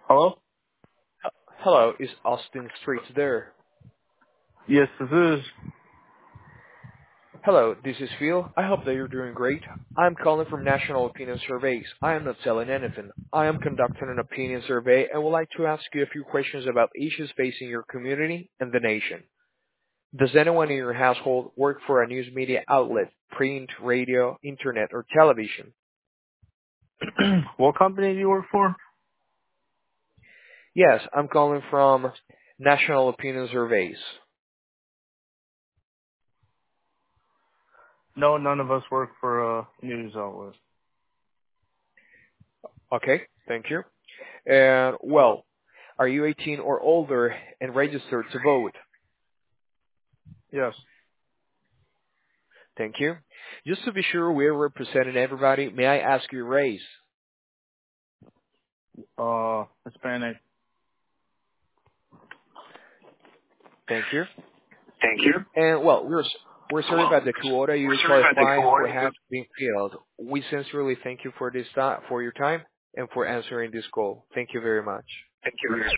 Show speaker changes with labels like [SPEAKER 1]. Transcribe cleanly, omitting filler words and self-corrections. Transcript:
[SPEAKER 1] Hello?
[SPEAKER 2] Hello, is Austin Street there?
[SPEAKER 1] Yes, this is.
[SPEAKER 2] Hello, this is Phil. I hope that you're doing great. I'm calling from National Opinion Surveys. I am not selling anything. I am conducting an opinion survey and would like to ask you a few questions about issues facing your community and the nation. Does anyone in your household work for a news media outlet, print, radio, internet, or television?
[SPEAKER 1] What company do you work for?
[SPEAKER 2] Yes, I'm calling from National Opinion Surveys.
[SPEAKER 1] No, none of us work for a news outlet.
[SPEAKER 2] Okay, thank you. And, well, are you 18 or older and registered to vote?
[SPEAKER 1] Yes.
[SPEAKER 2] Thank you. Just to be sure we're representing everybody, may I ask your race?
[SPEAKER 1] Hispanic.
[SPEAKER 2] Thank you.
[SPEAKER 1] Thank you.
[SPEAKER 2] And well, we're sorry about the quota
[SPEAKER 1] We're
[SPEAKER 2] you
[SPEAKER 1] sorry about the
[SPEAKER 2] qualify for
[SPEAKER 1] coordinator.
[SPEAKER 2] has been filled. We sincerely thank you for this for your time and for answering this call. Thank you very much.
[SPEAKER 1] Thank you.